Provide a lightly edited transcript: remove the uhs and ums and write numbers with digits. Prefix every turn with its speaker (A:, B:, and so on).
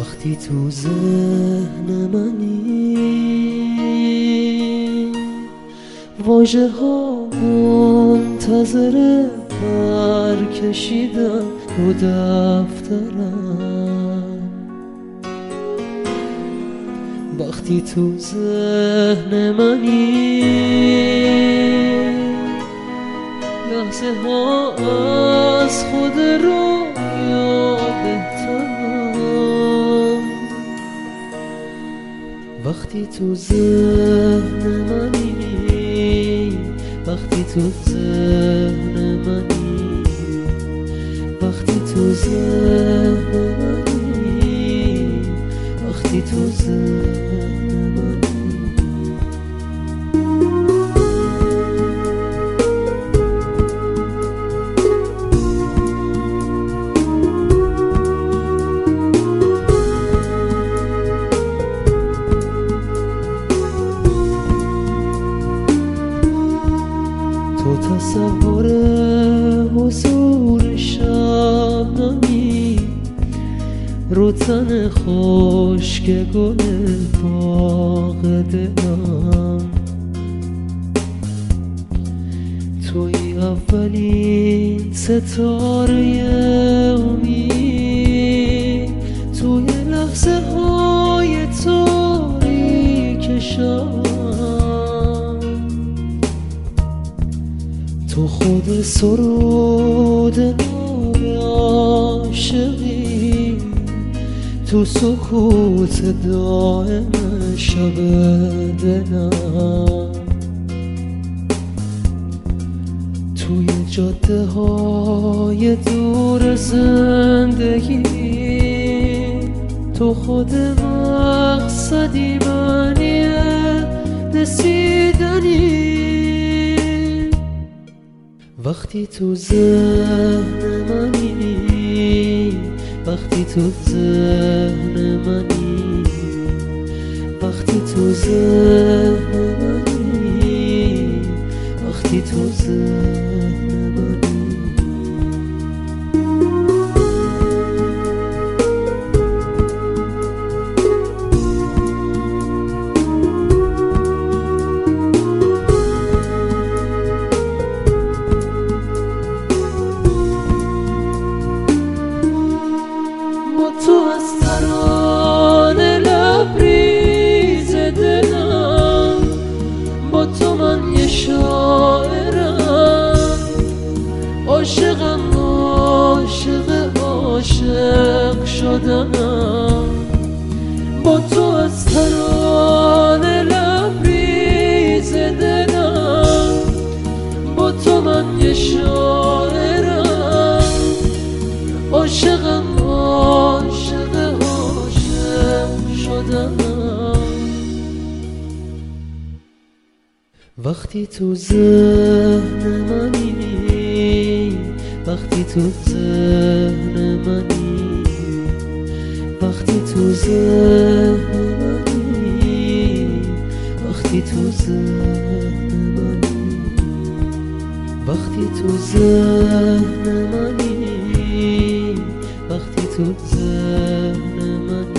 A: وقتی تو ذهن منی، واژه ها منتظر برکشیدن رو دفترم. وقتی تو ذهن منی، لحظه ها از خود رویا بهترم. وقتی تو ذهن منی، وقتی تو ذهن منی، وقتی تو ذهن منی، وقتی تو ذهن منی. تو تصور حضور شبنمی رو تن خشک گل باغ دلم. توی اولین ستاره امید، توی لحظه های تاریک شب. تو خود سرود نام عاشقی، تو سکوت دائم شب دلم. توی جاده های دور زندگی، تو خود مقصدی معنی رسیدنی. وقتی تو ذهن منی، وقتی تو ذهن منی، وقتی تو ذهن منی، وقتی تو ذهن منی. تو از ترانه لبریز دلم، با تو من یه شاعرم. عاشقم، عاشق عاشق شدنم. با تو از ترانه لبریز دلم، با تو من یه شاعرم. عاشقم، عاشق عاشق شدم. وقتی تو ذهن منی، وقتی تو ذهن منی، وقتی تو ذهن منی، وقتی تو ذهن منی، وقتی تو ذهن منی، وقتی تو ذهن منی.